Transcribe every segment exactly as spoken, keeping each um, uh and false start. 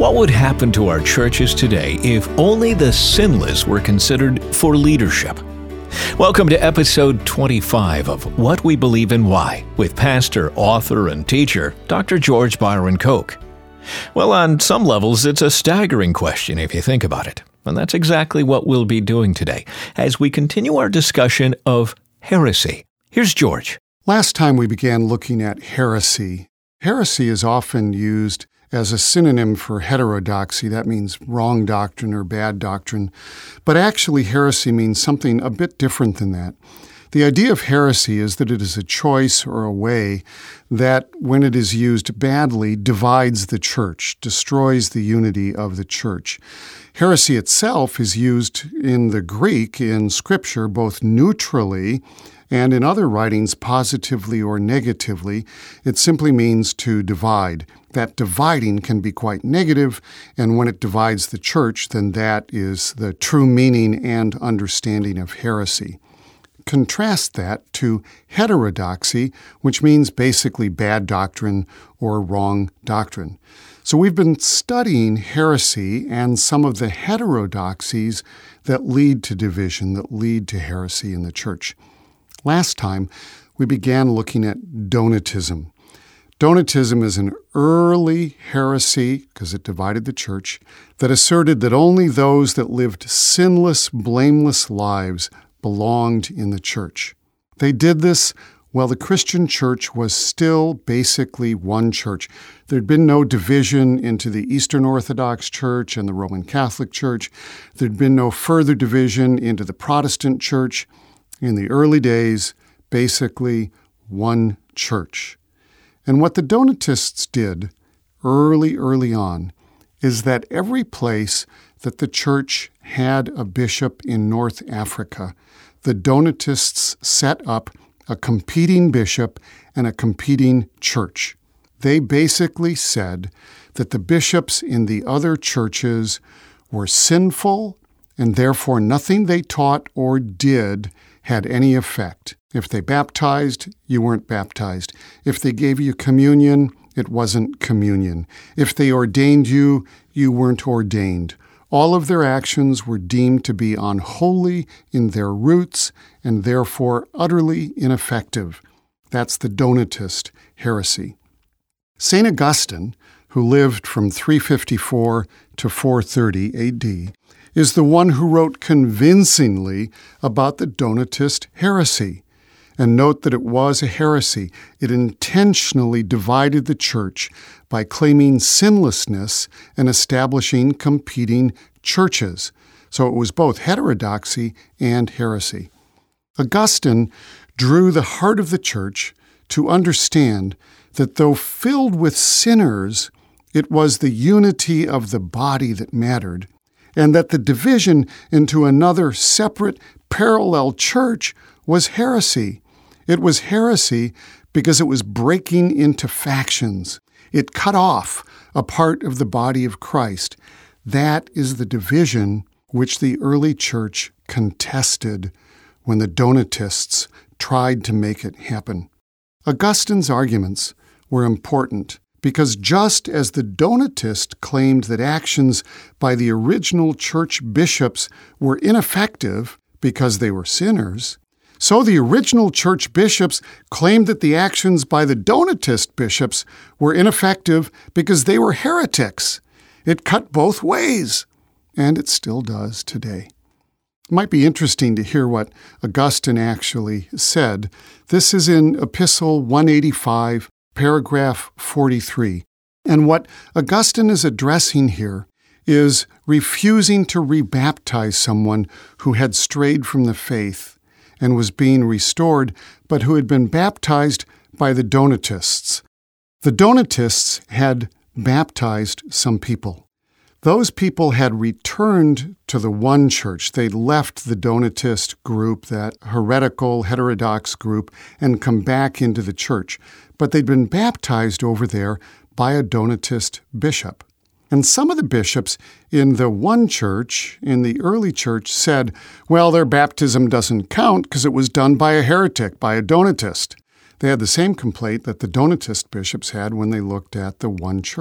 What would happen to our churches today if only the sinless were considered for leadership? Welcome to episode twenty-five of What We Believe and Why with pastor, author, and teacher, Doctor George Byron Koch. Well, on some levels, it's a staggering question if you think about it. And that's exactly what we'll be doing today as we continue our discussion of heresy. Here's George. Last time we began looking at heresy. Heresy is often used as a synonym for heterodoxy. That means wrong doctrine or bad doctrine. But actually, heresy means something a bit different than that. The idea of heresy is that it is a choice or a way that, when it is used badly, divides the church, destroys the unity of the church. Heresy itself is used in the Greek in Scripture both neutrally and in other writings positively or negatively. It simply means to divide. That dividing can be quite negative, and when it divides the church, then that is the true meaning and understanding of heresy. Contrast that to heterodoxy, which means basically bad doctrine or wrong doctrine. So we've been studying heresy and some of the heterodoxies that lead to division, that lead to heresy in the church. Last time, we began looking at Donatism. Donatism is an early heresy, because it divided the church, that asserted that only those that lived sinless, blameless lives belonged in the church. They did this while the Christian church was still basically one church. There'd been no division into the Eastern Orthodox Church and the Roman Catholic Church. There'd been no further division into the Protestant Church. In the early days, basically one church. And what the Donatists did early, early on is that every place that the church had a bishop in North Africa, the Donatists set up a competing bishop and a competing church. They basically said that the bishops in the other churches were sinful, and therefore nothing they taught or did had any effect. If they baptized, you weren't baptized. If they gave you communion, it wasn't communion. If they ordained you, you weren't ordained. All of their actions were deemed to be unholy in their roots and therefore utterly ineffective. That's the Donatist heresy. Saint Augustine, who lived from three fifty-four to four thirty A D, is the one who wrote convincingly about the Donatist heresy. And note that it was a heresy. It intentionally divided the church by claiming sinlessness and establishing competing churches. So it was both heterodoxy and heresy. Augustine drew the heart of the church to understand that though filled with sinners, it was the unity of the body that mattered, and that the division into another separate, parallel church was heresy. It was heresy because it was breaking into factions. It cut off a part of the body of Christ. That is the division which the early church contested when the Donatists tried to make it happen. Augustine's arguments were important, because just as the Donatist claimed that actions by the original church bishops were ineffective because they were sinners, so the original church bishops claimed that the actions by the Donatist bishops were ineffective because they were heretics. It cut both ways, and it still does today. It might be interesting to hear what Augustine actually said. This is in Epistle one eighty-five, paragraph forty-three. And what Augustine is addressing here is refusing to rebaptize someone who had strayed from the faith and was being restored, but who had been baptized by the Donatists. The Donatists had baptized some people. Those people had returned to the one church. They'd left the Donatist group, that heretical, heterodox group, and come back into the church. But they'd been baptized over there by a Donatist bishop. And some of the bishops in the one church, in the early church, said, well, their baptism doesn't count because it was done by a heretic, by a Donatist. They had the same complaint that the Donatist bishops had when they looked at the one church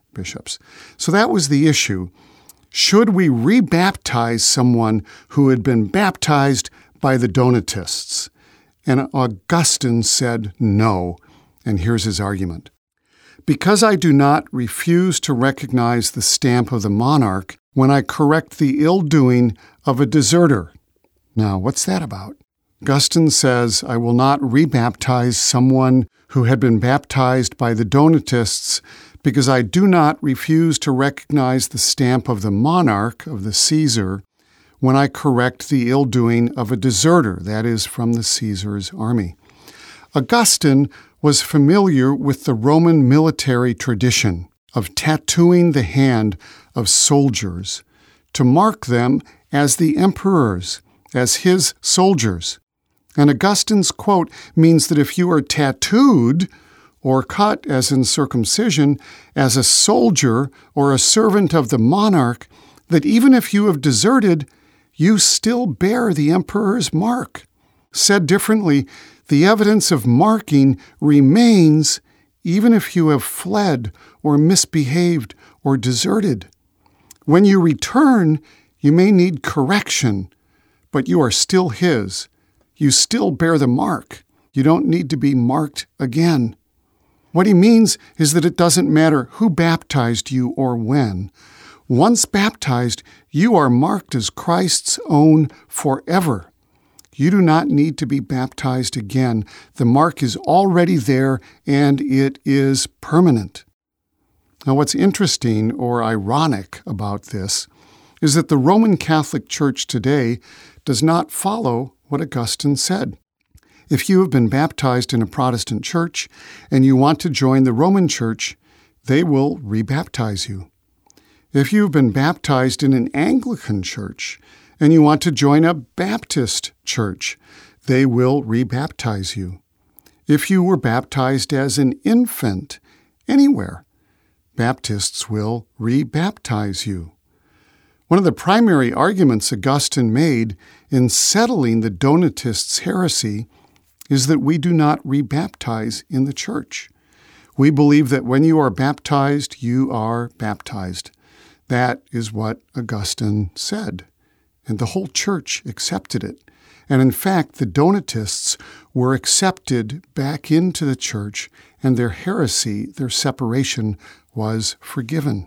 bishops. So that was the issue. Should we rebaptize someone who had been baptized by the Donatists? And Augustine said no. And here's his argument. Because I do not refuse to recognize the stamp of the monarch when I correct the ill-doing of a deserter. Now, what's that about? Augustine says, I will not rebaptize someone who had been baptized by the Donatists because I do not refuse to recognize the stamp of the monarch, of the Caesar, when I correct the ill-doing of a deserter, that is, from the Caesar's army. Augustine was familiar with the Roman military tradition of tattooing the hand of soldiers to mark them as the emperors, as his soldiers. And Augustine's quote means that if you are tattooed or cut, as in circumcision, as a soldier or a servant of the monarch, that even if you have deserted, you still bear the emperor's mark. Said differently, the evidence of marking remains even if you have fled or misbehaved or deserted. When you return, you may need correction, but you are still his. You still bear the mark. You don't need to be marked again. What he means is that it doesn't matter who baptized you or when. Once baptized, you are marked as Christ's own forever. You do not need to be baptized again. The mark is already there, and it is permanent. Now, what's interesting or ironic about this is that the Roman Catholic Church today does not follow what Augustine said. If you have been baptized in a Protestant church and you want to join the Roman Church, they will rebaptize you. If you've been baptized in an Anglican church and you want to join a Baptist church, they will rebaptize you. If you were baptized as an infant anywhere, Baptists will rebaptize you. One of the primary arguments Augustine made in settling the Donatists' heresy is that we do not rebaptize in the church. We believe that when you are baptized, you are baptized. That is what Augustine said, and the whole church accepted it. And in fact, the Donatists were accepted back into the church, and their heresy, their separation, was forgiven.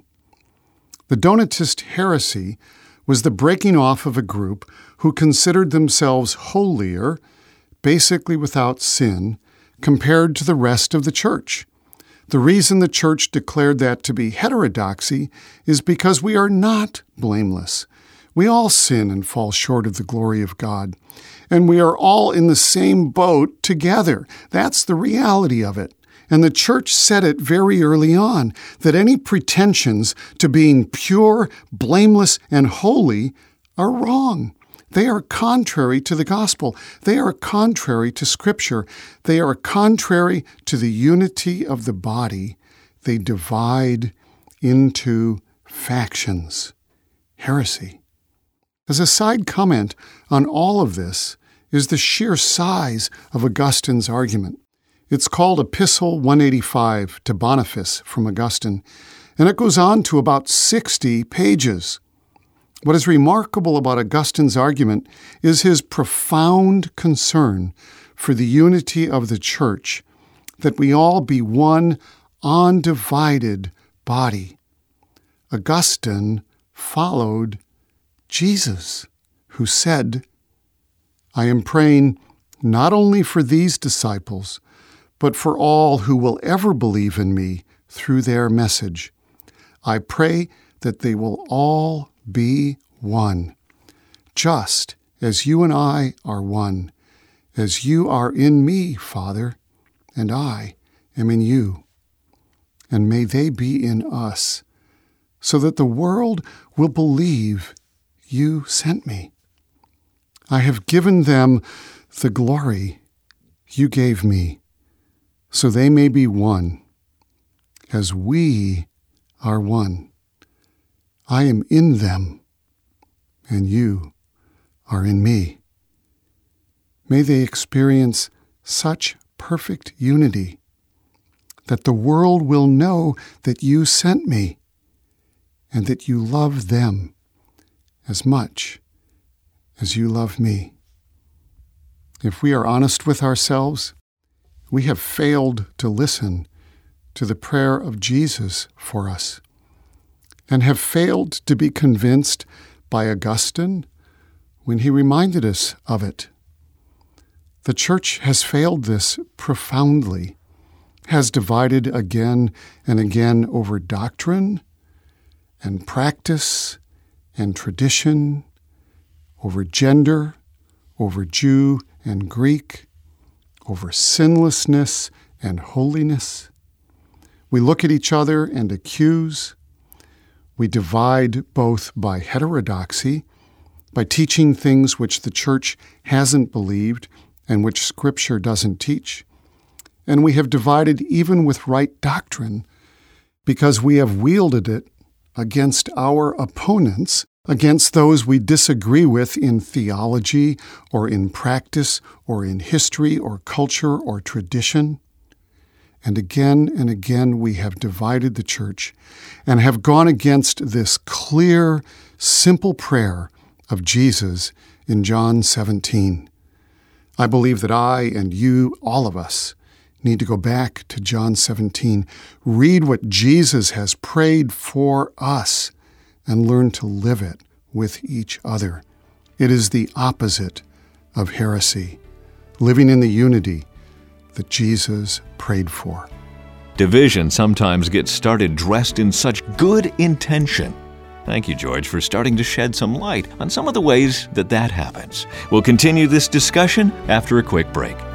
The Donatist heresy was the breaking off of a group who considered themselves holier, basically without sin, compared to the rest of the church. The reason the church declared that to be heterodoxy is because we are not blameless. We all sin and fall short of the glory of God, and we are all in the same boat together. That's the reality of it. And the church said it very early on, that any pretensions to being pure, blameless, and holy are wrong. They are contrary to the gospel. They are contrary to Scripture. They are contrary to the unity of the body. They divide into factions. Heresy. As a side comment on all of this is the sheer size of Augustine's argument. It's called Epistle one eighty-five to Boniface from Augustine, and it goes on to about sixty pages. What is remarkable about Augustine's argument is his profound concern for the unity of the church, that we all be one undivided body. Augustine followed Jesus, who said, I am praying not only for these disciples, but for all who will ever believe in me through their message. I pray that they will all be one, just as you and I are one, as you are in me, Father, and I am in you. And may they be in us, so that the world will believe you sent me. I have given them the glory you gave me, so they may be one, as we are one. I am in them, and you are in me. May they experience such perfect unity that the world will know that you sent me and that you love them as much as you love me. If we are honest with ourselves, we have failed to listen to the prayer of Jesus for us and have failed to be convinced by Augustine when he reminded us of it. The Church has failed this profoundly, has divided again and again over doctrine and practice and tradition, over gender, over Jew and Greek, over sinlessness and holiness. We look at each other and accuse. We divide both by heterodoxy, by teaching things which the Church hasn't believed and which Scripture doesn't teach. And we have divided even with right doctrine because we have wielded it against our opponents, against those we disagree with in theology or in practice or in history or culture or tradition. And again and again we have divided the Church and have gone against this clear, simple prayer of Jesus in John seventeen. I believe that I and you, all of us, need to go back to John seventeen, read what Jesus has prayed for us, and learn to live it with each other. It is the opposite of heresy, living in the unity that Jesus prayed for. Division sometimes gets started dressed in such good intention. Thank you, George, for starting to shed some light on some of the ways that that happens. We'll continue this discussion after a quick break.